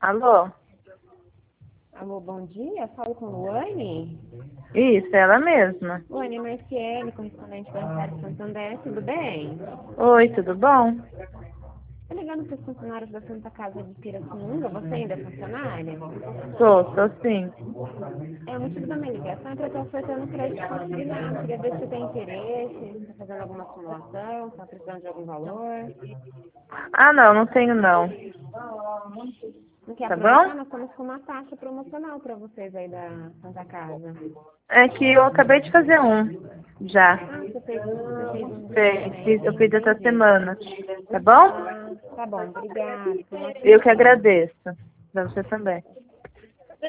Alô? Alô, bom dia. Falo com Luane. Isso, ela mesma. Luane, Marciele, correspondente bancário Santander, tudo bem? Oi, tudo bom? Tô ligando para os funcionários da Santa Casa de Pirassununga. Você ainda é funcionária? Tô sim. O motivo da minha ligação é que eu estou ofertando crédito consignado. Queria ver se você tem interesse, está fazendo alguma simulação, está precisando de algum valor. Ah, não tenho não. Não quer Tá aproveitar? bom? Nós estamos com uma taxa promocional para vocês aí da Santa Casa. É que eu acabei de fazer um. Já. Ah, você fez um Eu recentemente, fiz essa entendi. semana. Tá bom? Ah, tá bom, obrigada. Eu que agradeço. Pra você também.